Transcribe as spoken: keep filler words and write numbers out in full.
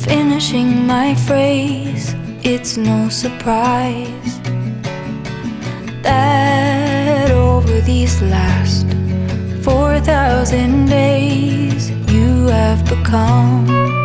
Finishing my phrase, it's no surprise that over these last four thousand days you have become